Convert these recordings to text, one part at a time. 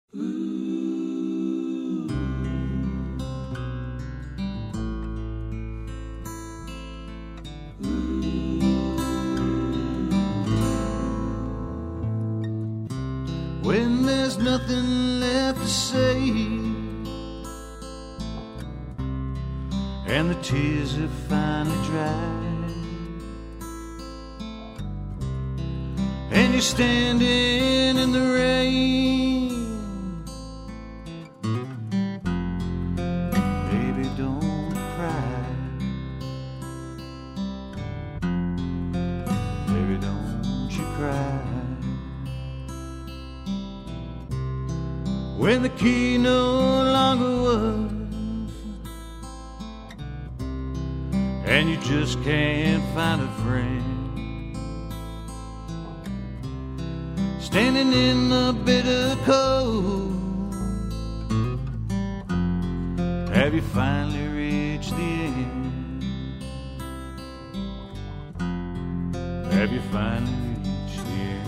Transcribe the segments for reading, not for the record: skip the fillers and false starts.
When there's nothing left to say and the tears have finally dried, and you're standing in the rain, baby, don't cry. Baby, don't you cry. When the key no longer works and you just can't find a friend, standing in the bitter cold, have you finally reached the end? Have you finally reached the end?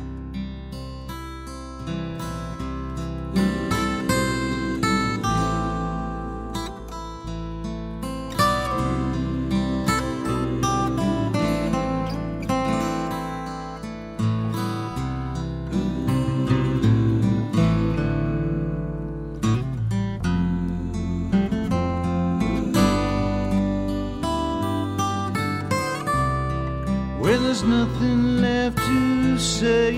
When there's nothing left to say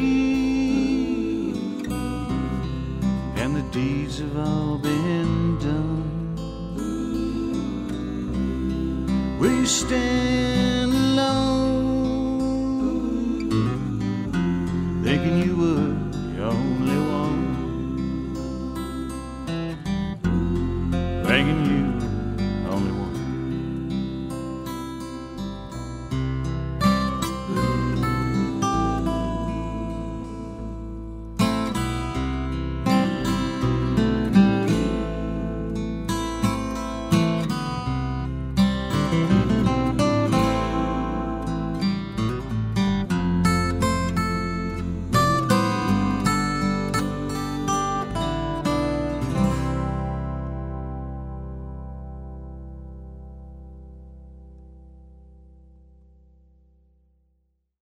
and the deeds have all been done, will you stand